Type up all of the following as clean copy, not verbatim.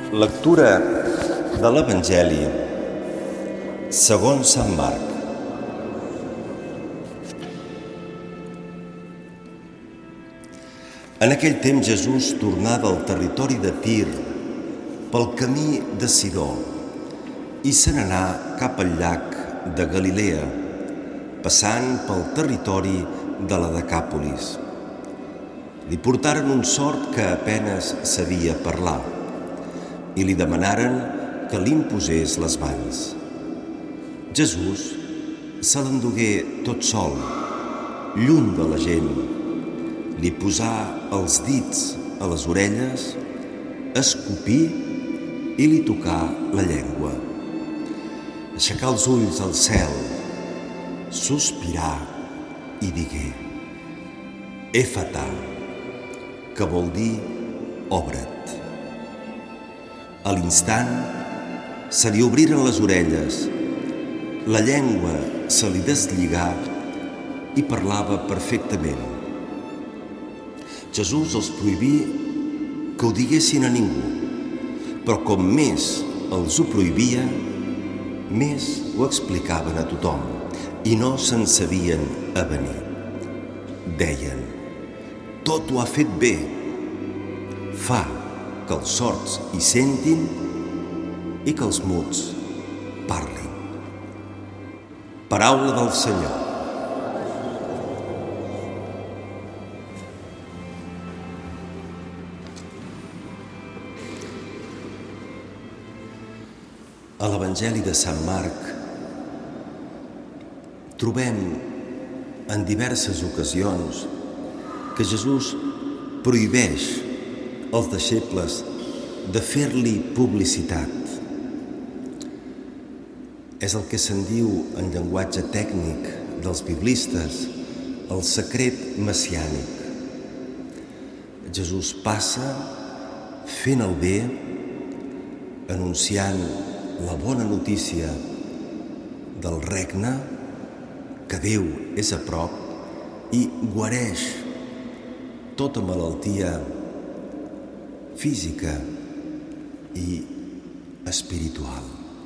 Lectura de l'Evangeli segons Sant Marc. En aquell temps Jesús tornà del territori de Tir pel camí de Sidó i se n'anà cap al llac de Galilea, passant pel territori de la Decàpolis. Li portaren un sord que apenes sabia parlar i li demanaren que li imposés les mans. Jesús se l'endugué tot sol, lluny de la gent. Li posà els dits a les orelles, escopí i li tocà la llengua. Aixecà els ulls al cel, sospirà i digué: Efatà, que vol dir obre't. A l'instant se li obriren les orelles, la llengua se li deslligà i parlava perfectament. Jesús els prohibí que ho diguessin a ningú, però com més els ho prohibia, més ho explicaven a tothom i no se'n sabien avenir. Deien: tot ho ha fet bé. Fa que els sords hi sentin i que els muts parlin. Paraula del Senyor. A l'Evangeli de Sant Marc trobem en diverses ocasions que Jesús prohibeix als deixebles de fer-li publicitat. És el que se'n diu en llenguatge tècnic dels biblistes el secret messiànic. Jesús passa fent el bé, anunciant la bona notícia del regne, que Déu és a prop, i guareix tota malaltia física i espiritual.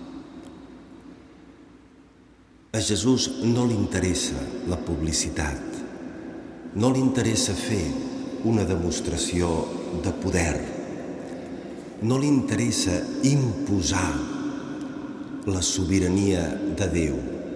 A Jesús no li interessa la publicitat, no li interessa fer una demostració de poder, no li interessa imposar la sobirania de Déu.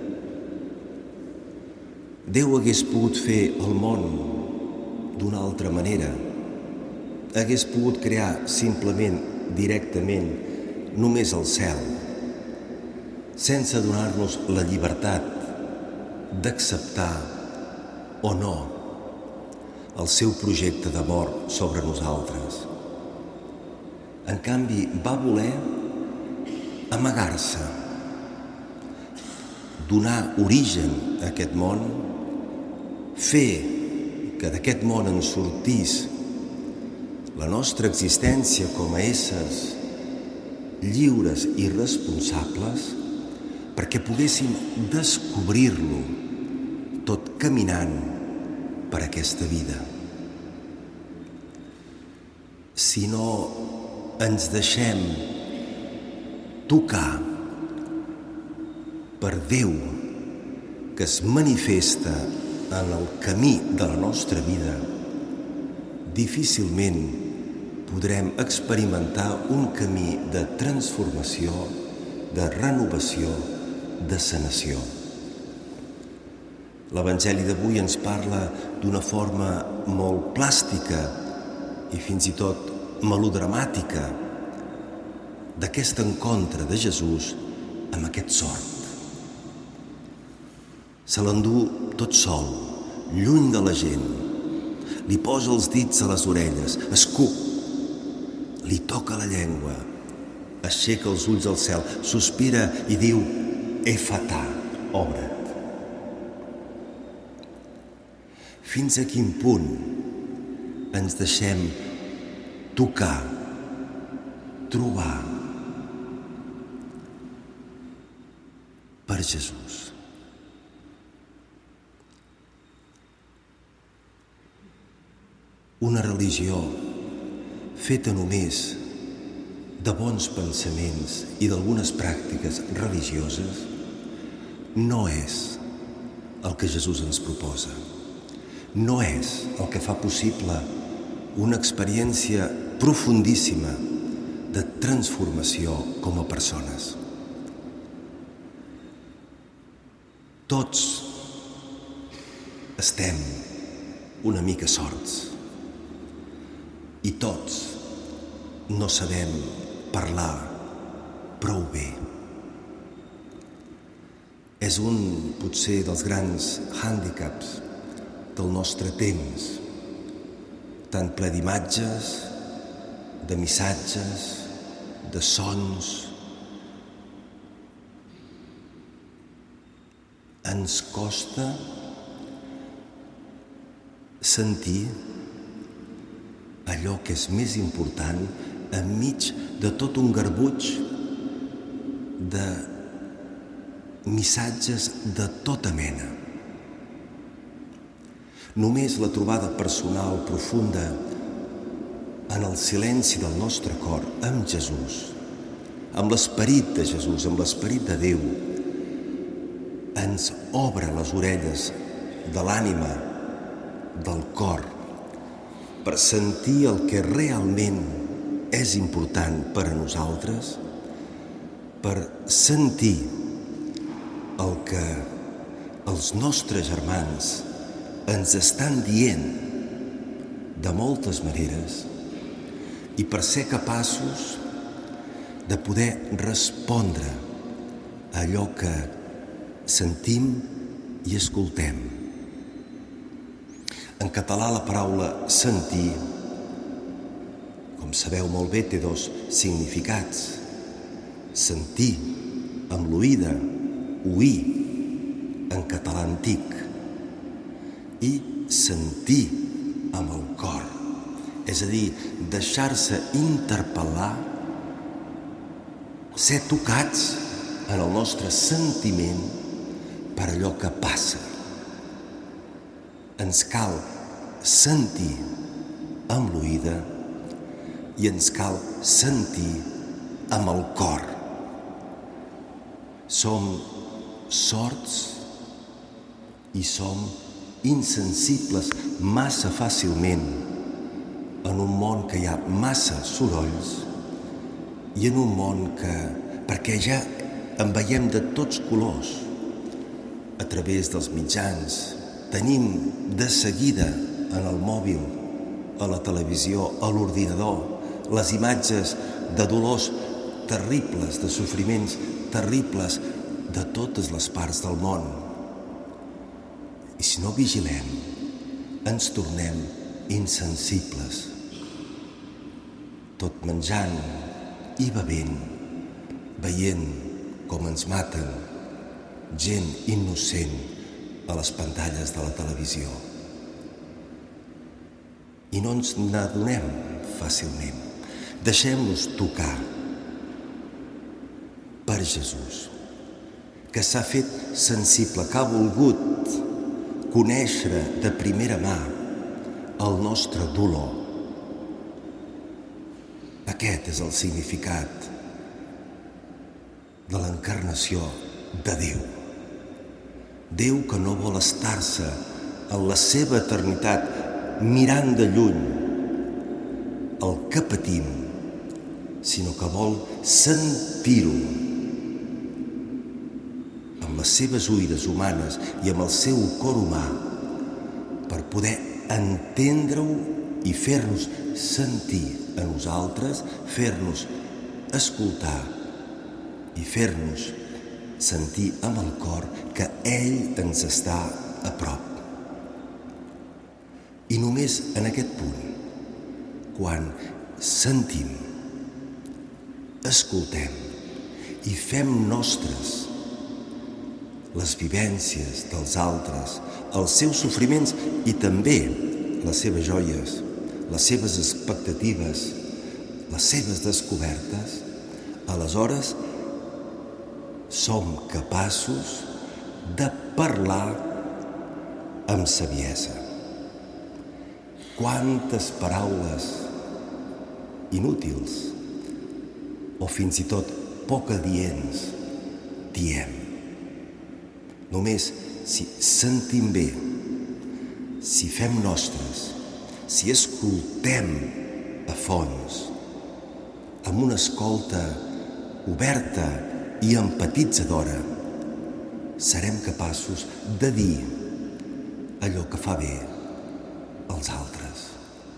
Déu hagués pogut fer el món d'una altra manera. Hagués pogut crear simplement, directament, només el cel, sense donar-nos la llibertat d'acceptar o no el seu projecte d'amor sobre nosaltres. En canvi, va voler amagar-se, donar origen a aquest món, fer que d'aquest món en sortís la nostra existència com a éssers lliures i responsables, perquè poguéssim descobrir-lo tot caminant per aquesta vida. Si no ens deixem tocar per Déu que es manifesta en el camí de la nostra vida, difícilment podrem experimentar un camí de transformació, de renovació, de sanació. L'Evangeli d'avui ens parla d'una forma molt plàstica i fins i tot melodramàtica d'aquest encontre de Jesús amb aquest sord. Se l'endú tot sol, lluny de la gent, li posa els dits a les orelles, escup, li toca la llengua, aixeca els ulls al cel, sospira i diu: Efatà, obre't. Fins a quin punt ens deixem tocar, trobar per Jesús? Una religió feta només de bons pensaments i d'algunes pràctiques religioses no és el que Jesús ens proposa. No és el que fa possible una experiència profundíssima de transformació com a persones. Tots estem una mica sords i tots no sabem parlar prou bé. És un, potser, dels grans hàndicaps del nostre temps, tan ple d'imatges, de missatges, de sons. Ens costa sentir allò que és més important enmig de tot un garbuix de missatges de tota mena. Només la trobada personal profunda en el silenci del nostre cor amb Jesús, amb l'esperit de Jesús, amb l'esperit de Déu, ens obre les orelles de l'ànima, del cor, per sentir el que realment és important per a nosaltres, per sentir el que els nostres germans ens estan dient de moltes maneres i per ser capaços de poder respondre a allò que sentim i escoltem. En català la paraula sentir, com sabeu molt bé, té dos significats. Sentir amb l'oïda, oir en català antic, i sentir amb el cor, és a dir, deixar-se interpel·lar, ser tocats en el nostre sentiment per allò que passa. Ens cal sentir amb l'oïda i ens cal sentir amb el cor. Som sords i som insensibles massa fàcilment en un món que hi ha massa sorolls i en un món perquè ja en veiem de tots colors a través dels mitjans. Tenim de seguida en el mòbil, a la televisió, a l'ordinador, les imatges de dolors terribles, de sofriments terribles de totes les parts del món. I si no vigilem, ens tornem insensibles. Tot menjant i bevent, veient com ens maten, gent innocent a les pantalles de la televisió. I no ens n'adonem fàcilment. Deixem-nos tocar per Jesús, que s'ha fet sensible, que ha volgut conèixer de primera mà el nostre dolor. Aquest és el significat de l'encarnació de Déu. Déu que no vol estar-se en la seva eternitat mirant de lluny el que patim, sinó que vol sentir-ho amb les seves oïdes humanes i amb el seu cor humà per poder entendre-ho i fer-nos sentir a nosaltres, fer-nos escoltar i fer-nos sentir amb el cor que ell ens està a prop. I només en aquest punt, quan sentim, escoltem i fem nostres les vivències dels altres, els seus sofriments i també les seves joies, les seves expectatives, les seves descobertes, aleshores som capaços de parlar amb saviesa. Quantes paraules inútils o fins i tot poc adients, diem. Només si sentim bé, si fem nostres, si escoltem a fons, amb una escolta oberta i empatitzadora, serem capaços de dir allò que fa bé als altres.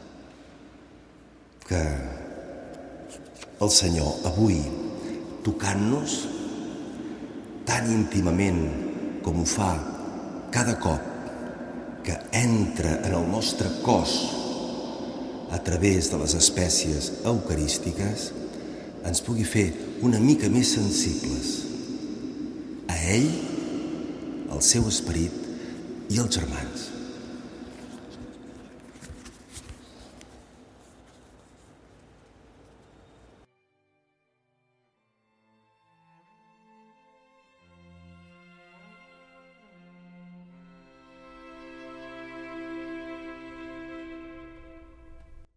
Que el Senyor avui, tocant-nos tan íntimament com ho fa cada cop que entra en el nostre cos a través de les espècies eucarístiques, ens pugui fer una mica més sensibles a ell, al seu esperit i als germans.